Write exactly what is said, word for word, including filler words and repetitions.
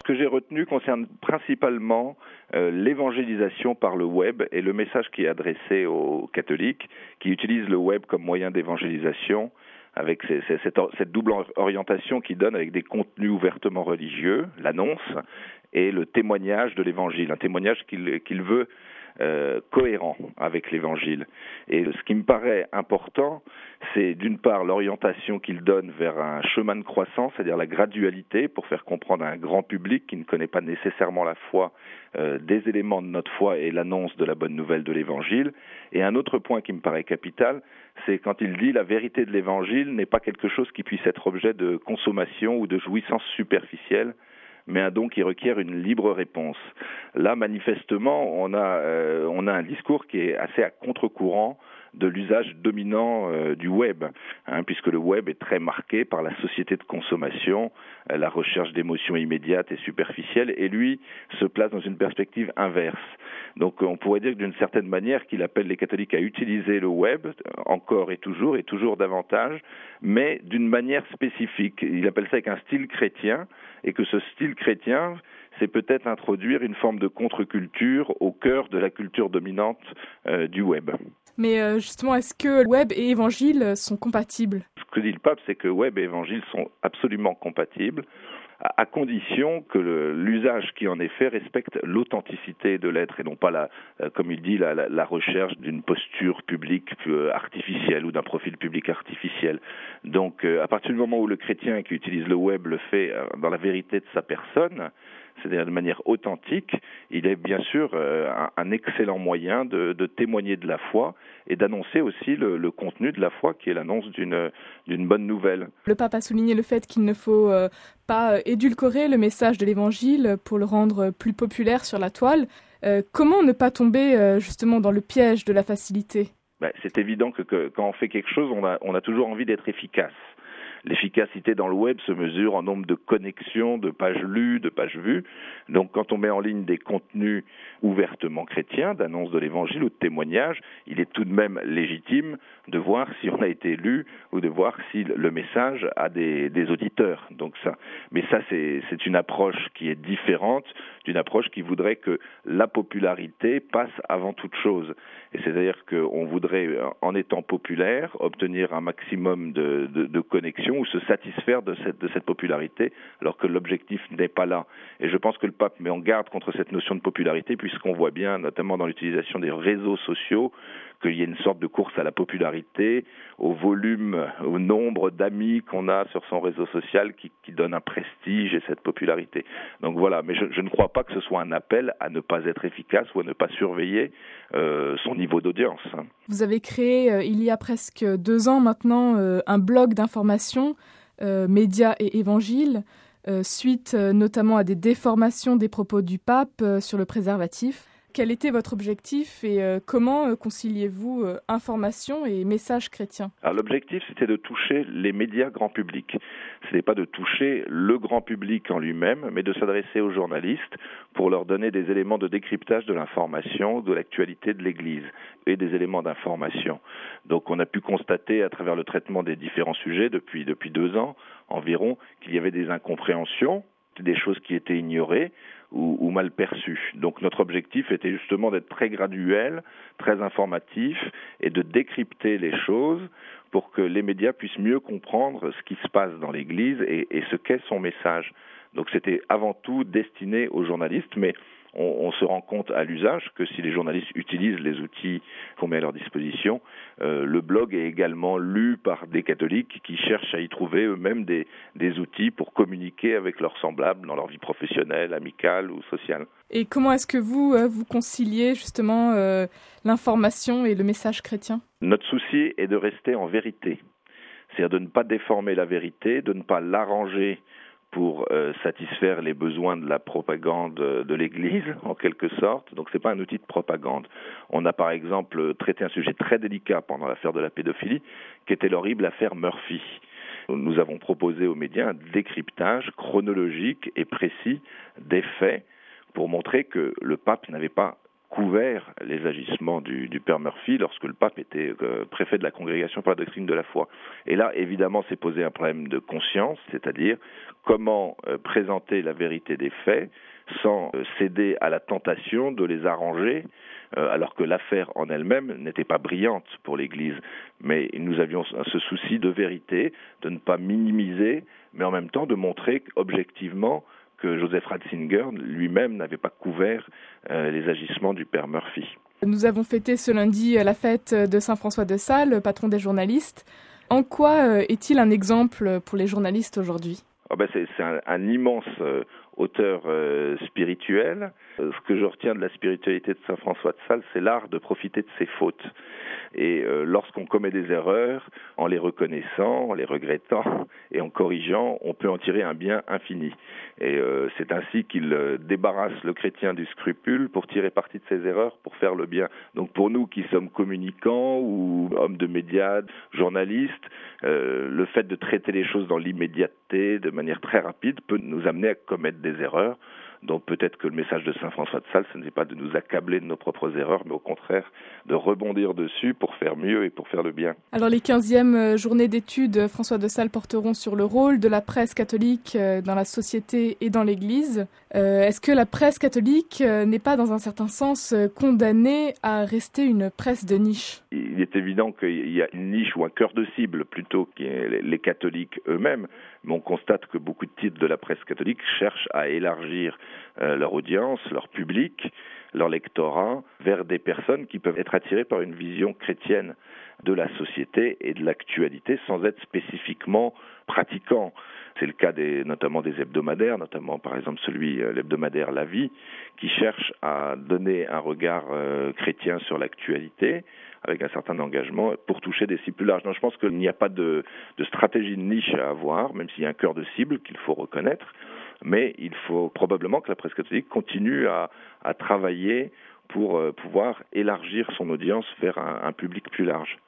Ce que j'ai retenu concerne principalement euh, l'évangélisation par le web et le message qui est adressé aux catholiques qui utilisent le web comme moyen d'évangélisation, avec ces, ces, cette, cette double orientation qui donne avec des contenus ouvertement religieux, l'annonce, et le témoignage de l'évangile, un témoignage qu'il, qu'il veut euh, cohérent avec l'évangile. Et ce qui me paraît important, c'est d'une part l'orientation qu'il donne vers un chemin de croissance, c'est-à-dire la gradualité, pour faire comprendre à un grand public qui ne connaît pas nécessairement la foi, euh, des éléments de notre foi et l'annonce de la bonne nouvelle de l'évangile. Et un autre point qui me paraît capital, c'est quand il dit la vérité de l'évangile n'est pas quelque chose qui puisse être objet de consommation ou de jouissance superficielle, mais un don qui requiert une libre réponse. Là, manifestement, on a, euh, on a un discours qui est assez à contre-courant de l'usage dominant euh, du web, hein, puisque le web est très marqué par la société de consommation, euh, la recherche d'émotions immédiates et superficielles, et lui se place dans une perspective inverse. Donc on pourrait dire que d'une certaine manière qu'il appelle les catholiques à utiliser le web, encore et toujours, et toujours davantage, mais d'une manière spécifique. Il appelle ça avec un style chrétien, et que ce style chrétien, c'est peut-être introduire une forme de contre-culture au cœur de la culture dominante euh, du web. Mais euh, justement, est-ce que web et évangile sont compatibles ? Ce que dit le pape, c'est que web et évangile sont absolument compatibles, à condition que le, l'usage qui en est fait respecte l'authenticité de l'être et non pas, la, comme il dit, la, la, la recherche d'une posture publique artificielle ou d'un profil public artificiel. Donc, à partir du moment où le chrétien qui utilise le web le fait dans la vérité de sa personne, c'est-à-dire de manière authentique, il est bien sûr euh, un, un excellent moyen de, de témoigner de la foi et d'annoncer aussi le, le contenu de la foi qui est l'annonce d'une, d'une bonne nouvelle. Le pape a souligné le fait qu'il ne faut euh, pas édulcorer le message de l'évangile pour le rendre plus populaire sur la toile. Euh, comment ne pas tomber euh, justement dans le piège de la facilité ? Ben, c'est évident que, que quand on fait quelque chose, on a, on a toujours envie d'être efficace. L'efficacité dans le web se mesure en nombre de connexions, de pages lues, de pages vues. Donc quand on met en ligne des contenus ouvertement chrétiens, d'annonces de l'évangile ou de témoignages, il est tout de même légitime de voir si on a été lu ou de voir si le message a des, des auditeurs. Donc ça, mais ça c'est, c'est une approche qui est différente d'une approche qui voudrait que la popularité passe avant toute chose. Et c'est-à-dire qu'on voudrait, en étant populaire, obtenir un maximum de, de, de connexions ou se satisfaire de cette, de cette popularité, alors que l'objectif n'est pas là. Et je pense que le pape met en garde contre cette notion de popularité, puisqu'on voit bien, notamment dans l'utilisation des réseaux sociaux, qu'il y a une sorte de course à la popularité, au volume, au nombre d'amis qu'on a sur son réseau social qui, qui donne un prestige et cette popularité. Donc voilà, mais je, je ne crois pas que ce soit un appel à ne pas être efficace ou à ne pas surveiller euh, son niveau d'audience. Vous avez créé, euh, il y a presque deux ans maintenant, euh, un blog d'information, euh, Médias et Évangiles, euh, suite euh, notamment à des déformations des propos du pape euh, sur le préservatif. Quel était votre objectif et euh, comment euh, conciliez-vous euh, information et message chrétien ? Alors l'objectif, c'était de toucher les médias grand public. Ce n'est pas de toucher le grand public en lui-même, mais de s'adresser aux journalistes pour leur donner des éléments de décryptage de l'information, de l'actualité de l'Église et des éléments d'information. Donc on a pu constater à travers le traitement des différents sujets depuis, depuis deux ans environ qu'il y avait des incompréhensions, des choses qui étaient ignorées ou, ou mal perçues. Donc notre objectif était justement d'être très graduel, très informatif et de décrypter les choses pour que les médias puissent mieux comprendre ce qui se passe dans l'Église et, et ce qu'est son message. Donc c'était avant tout destiné aux journalistes, mais on, on se rend compte à l'usage que si les journalistes utilisent les outils qu'on met à leur disposition, euh, le blog est également lu par des catholiques qui cherchent à y trouver eux-mêmes des, des outils pour communiquer avec leurs semblables dans leur vie professionnelle, amicale ou sociale. Et comment est-ce que vous, euh, vous conciliez justement euh, l'information et le message chrétien ? Notre souci est de rester en vérité, c'est-à-dire de ne pas déformer la vérité, de ne pas l'arranger pour euh, satisfaire les besoins de la propagande de l'Église, en quelque sorte. Donc, ce n'est pas un outil de propagande. On a, par exemple, traité un sujet très délicat pendant l'affaire de la pédophilie, qui était l'horrible affaire Murphy. Nous avons proposé aux médias un décryptage chronologique et précis des faits pour montrer que le pape n'avait pas couvert les agissements du, du père Murphy lorsque le pape était euh, préfet de la Congrégation pour la doctrine de la foi. Et là, évidemment, s'est posé un problème de conscience, c'est-à-dire comment euh, présenter la vérité des faits sans euh, céder à la tentation de les arranger, euh, alors que l'affaire en elle-même n'était pas brillante pour l'Église. Mais nous avions ce souci de vérité, de ne pas minimiser, mais en même temps de montrer objectivement que Joseph Ratzinger lui-même n'avait pas couvert euh, les agissements du père Murphy. Nous avons fêté ce lundi la fête de Saint François de Sales, patron des journalistes. En quoi est-il un exemple pour les journalistes aujourd'hui ? Oh ben c'est, c'est un, un immense euh, auteur euh, spirituel. Euh, ce que je retiens de la spiritualité de Saint François de Sales, c'est l'art de profiter de ses fautes. Et euh, lorsqu'on commet des erreurs, en les reconnaissant, en les regrettant et en corrigeant, on peut en tirer un bien infini. Et euh, c'est ainsi qu'il euh, débarrasse le chrétien du scrupule pour tirer parti de ses erreurs, pour faire le bien. Donc pour nous qui sommes communicants ou hommes de médias, journalistes, euh, le fait de traiter les choses dans l'immédiateté, de manière très rapide, peut nous amener à commettre des erreurs. Donc peut-être que le message de Saint François de Sales, ce n'est pas de nous accabler de nos propres erreurs, mais au contraire de rebondir dessus pour faire mieux et pour faire le bien. Alors les quinzièmes journées d'études, François de Sales porteront sur le rôle de la presse catholique dans la société et dans l'Église. Euh, est-ce que la presse catholique n'est pas dans un certain sens condamnée à rester une presse de niche ? Il est évident qu'il y a une niche ou un cœur de cible plutôt qui est les catholiques eux-mêmes, mais on constate que beaucoup de titres de la presse catholique cherchent à élargir euh, leur audience, leur public, leur lectorat vers des personnes qui peuvent être attirées par une vision chrétienne de la société et de l'actualité sans être spécifiquement pratiquants. C'est le cas des, notamment des hebdomadaires, notamment par exemple celui, euh, l'hebdomadaire La Vie, qui cherche à donner un regard euh, chrétien sur l'actualité avec un certain engagement pour toucher des cibles plus larges. Donc je pense qu'il n'y a pas de, de stratégie de niche à avoir, même s'il y a un cœur de cible qu'il faut reconnaître, mais il faut probablement que la presse catholique continue à, à travailler pour euh, pouvoir élargir son audience vers un, un public plus large.